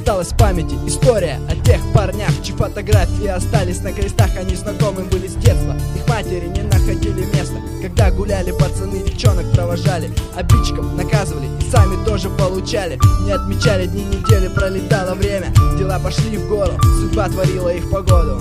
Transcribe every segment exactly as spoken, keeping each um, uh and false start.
осталась в памяти история о тех парнях, чьи фотографии остались на крестах. Они знакомы были с детства, их матери не находили места. Когда гуляли пацаны, девчонок провожали, обидчиков наказывали и сами тоже получали. Не отмечали дни, недели, пролетало время, дела пошли в гору, судьба творила их погоду.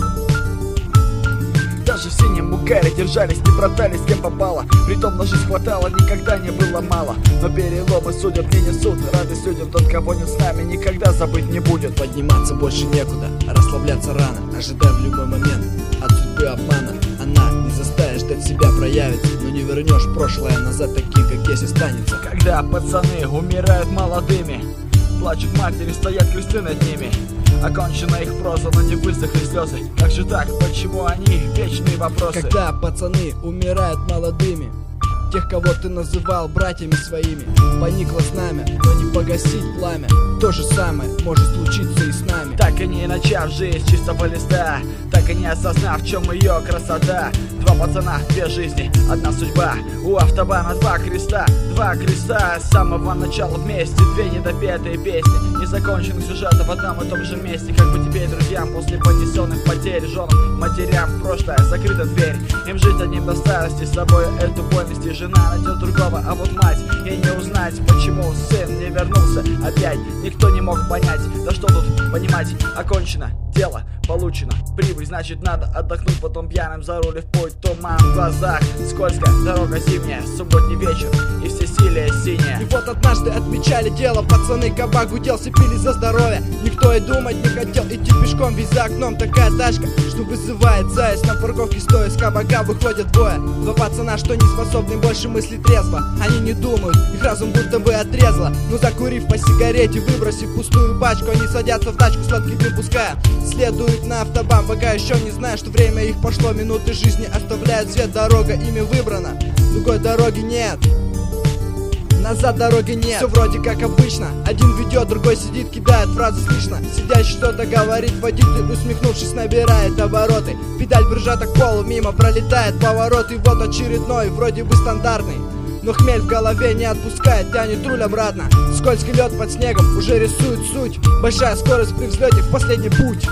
Даже в синем угаре держались, не братались, с кем попало. Притом на жизнь хватало, никогда не было мало. Но переломы судеб не несут радость людям. Тот, кого нет с нами, никогда забыть не будет. Подниматься больше некуда, расслабляться рано, ожидая в любой момент от судьбы обмана. Она не заставит ждать себя проявится, но не вернешь прошлое назад таким, как есть, останется. Когда пацаны умирают молодыми, плачут матери, стоят кресты над ними. Окончена их проза, но не высохли слезы. Как же так? Почему они? Вечные вопросы. Когда пацаны умирают молодыми, тех, кого ты называл братьями своими, поникло знамя, но не погасить пламя. То же самое может случиться и с нами. Так и не начав жизнь с чистого листа, так и не осознав, в чем ее красота. Два пацана, две жизни, одна судьба. У автобана два креста, два креста. С самого начала вместе, две недопетые песни, незаконченных сюжетов в одном и том же месте. Как бы теперь друзьям после понесенных потерь, женам, матерям в прошлое закрыта дверь. Им жить одним до старости, с собой эту боль нести. Жена найдет другого, а вот мать ей не узнать, почему сын не вернулся опять. Никто не мог понять, да что тут понимать. Окончено, дело получено, прибыль, значит надо отдохнуть. Потом пьяным за руль в путь, туман в глазах, скользкая дорога зимняя, субботний вечер и всесилие синее. И вот однажды отмечали дело, пацаны, кабак гудел, пили за здоровье. Никто и думать не хотел, идти пешком, ведь за окном такая тачка, что вызывает зависть. На парковке стоя с кабака выходят двое, два пацана, что не способны больше мыслить трезво. Они не думают, их разум будто бы отрезало. Но закурив по сигарете, выбросив пустую пачку, они садятся в тачку, сладкий дым пуская, следуют на автобан, пока еще не зная, что время их пошло. Минуты жизни оставляют свет, дорога ими выбрана, другой дороги нет, назад дороги нет. Все вроде как обычно, один ведет, другой сидит, кидает фразы слышно. Сидящий что-то говорит, водитель, усмехнувшись, набирает обороты. Педаль прижата к полу, мимо пролетает поворот. И вот очередной, вроде бы стандартный, но хмель в голове не отпускает, тянет руль обратно. Скользкий лед под снегом уже рисует суть. Большая скорость при взлете в последний путь.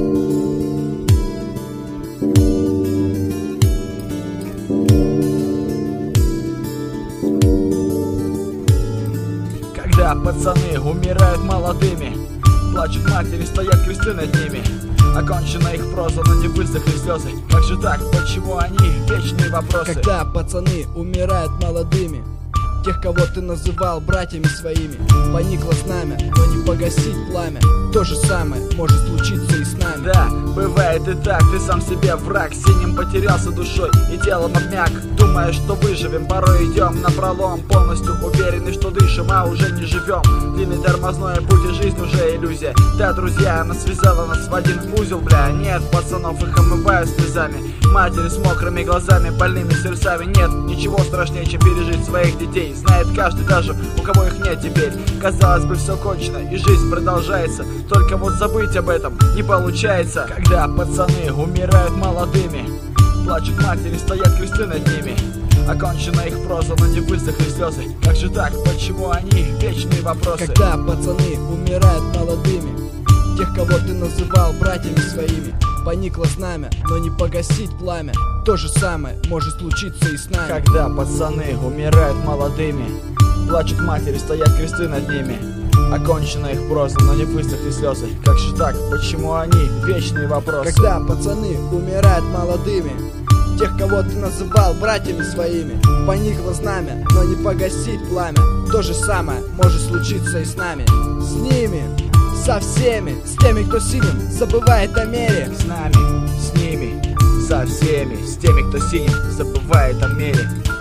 Когда пацаны умирают молодыми, плачут матери, стоят кресты над ними. Окончена их проза, но не высохли слезы. Как же так? Почему они? Вечные вопросы. Когда пацаны умирают молодыми, тех, кого ты называл братьями своими, поникло знамя, но не погасить пламя. То же самое может случиться и с нами. Да, бывает и так, ты сам себе враг. Синим потерялся душой и телом обмяк, думая, что выживем, порой идем напролом, полностью уверены, что дышим, а уже не живем. Длинный тормозной путь и жизнь уже иллюзия. Да, друзья, она связала нас в один узел, бля. Нет, пацанов их омывают слезами, матери с мокрыми глазами, больными сердцами. Нет, ничего страшнее, чем пережить своих детей. Знает каждый, даже у кого их нет теперь. Казалось бы, все кончено и жизнь продолжается, только вот забыть об этом не получается. Когда пацаны умирают молодыми, плачут матери, стоят кресты над ними. Окончена их проза, но не высохли слезы. Как же так? Почему они? Вечные вопросы. Когда пацаны умирают молодыми, тех, кого ты называл братьями своими, поникло знамя, но не погасить пламя. То же самое может случиться и с нами. Когда пацаны умирают молодыми, плачут матери, стоят кресты над ними. Окончена их проза, но не высохли слезы. Как же так? Почему они? Вечные вопросы. Когда пацаны умирают молодыми, тех, кого ты называл братьями своими, поникло знамя, но не погасить пламя. То же самое может случиться и с нами. С ними, со всеми, с теми, кто синим забывает о мере. С нами, с ними, со всеми, с теми, кто синим забывает о мере.